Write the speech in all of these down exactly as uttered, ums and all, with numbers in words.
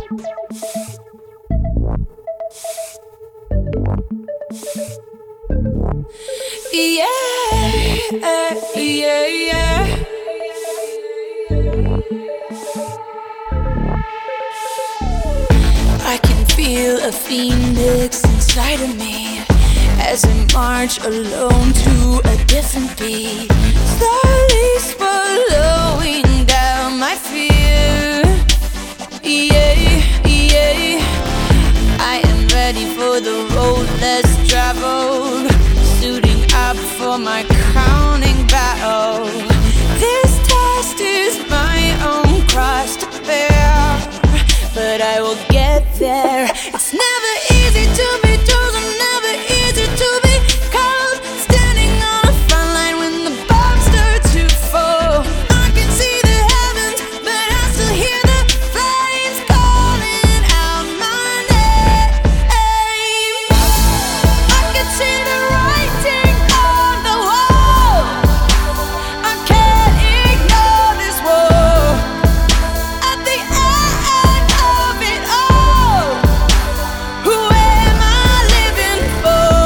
Yeah, yeah, yeah. I can feel a phoenix inside of me as I march alone to a different beat, slowly swallowing down my fear. Yeah, yeah. I am ready for the road less traveled, suiting up for my crowning battle. This test is my own cross to bear, but I will get there. It's never easy to be chosen, never easy to be called. Standing on the front line when the bombs start to fall. I can see the heavens, but I still hear the flames calling out my name. I can see the writing on the wall. I can't ignore this war. At the end of it all, who am I living for?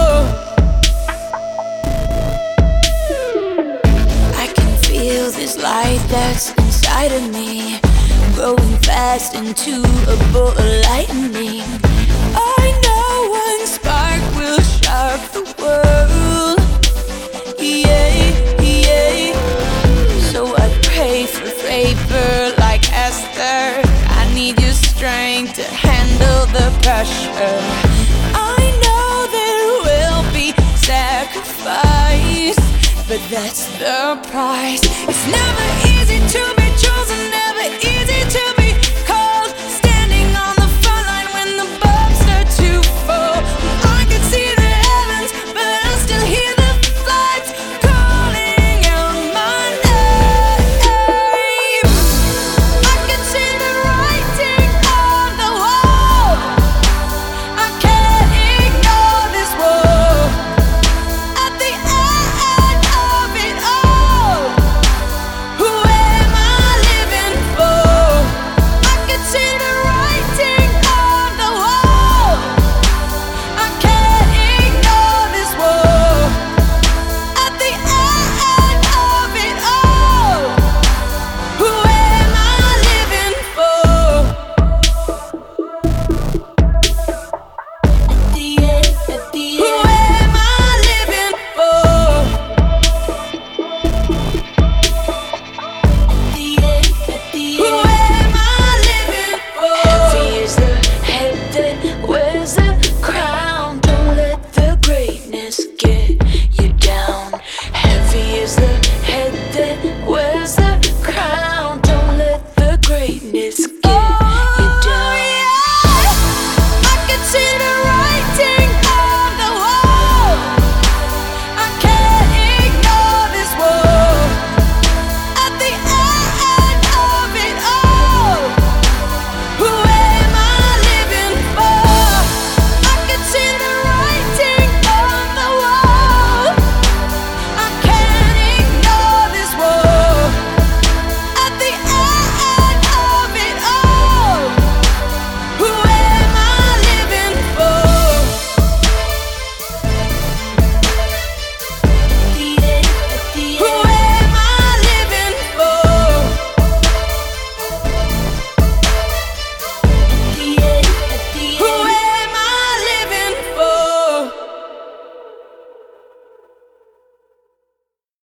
I can feel this light that's inside of me, growing fast into a bolt of lightning. I know one spark will shock the world. Yeah, yeah. So I pray for favor like Esther. I need your strength to handle the pressure. I know there will be sacrifice, but that's the price. It's never easy to be chosen, never easy to